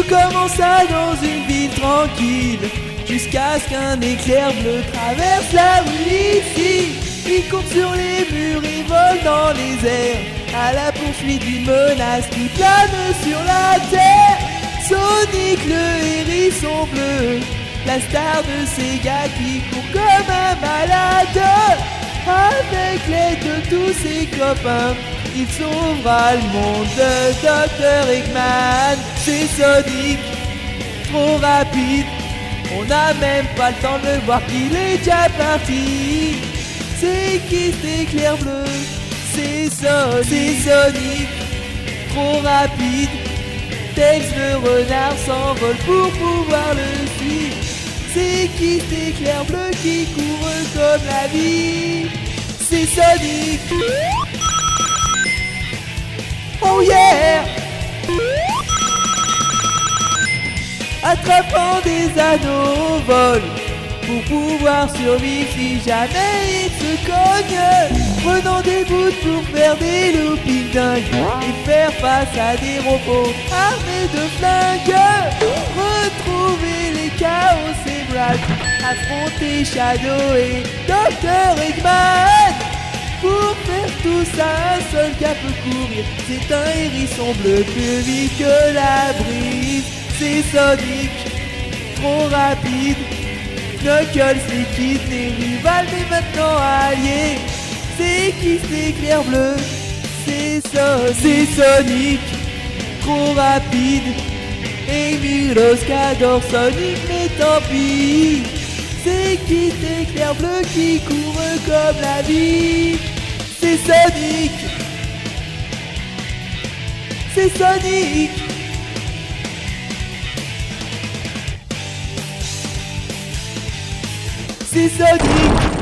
comment ça dans une ville tranquille, jusqu'à ce qu'un éclair bleu traverse la rue ici. Il court sur les murs et vole dans les airs, à la poursuite d'une menace qui plane sur la terre. Sonic le hérisson bleu, la star de Sega qui court comme un malade. Avec l'aide de tous ses copains, il sauvera le monde de Dr. Eggman. C'est Sonic, trop rapide, on n'a même pas le temps de le voir qu'il est déjà parti. C'est qui cet éclair bleu? C'est Sonic, trop rapide. Tails le renard s'envole pour pouvoir le suivre. C'est qui cet éclair bleu qui court comme la vie? C'est Sonic. Oh yeah! Attrapant des anneaux au vol pour pouvoir survivre si jamais il se cogne. Prenant des bouts pour faire des loopings dingues et faire face à des robots armés de flingues. Retrouver les Chaos Emeralds, affronter Shadow et Dr. Eggman. Pour faire tout ça, un seul gars peut courir, c'est un hérisson bleu plus vite que la brise. C'est Sonic, trop rapide. Knuckles liquide, les rivales mais maintenant alliés. C'est qui cet éclair bleu? C'est Sonic, trop rapide. Et Milos adore Sonic mais tant pis. C'est qui cet éclair bleu qui court comme la vie? C'est Sonic. C'est Sonic. C'est Sonic.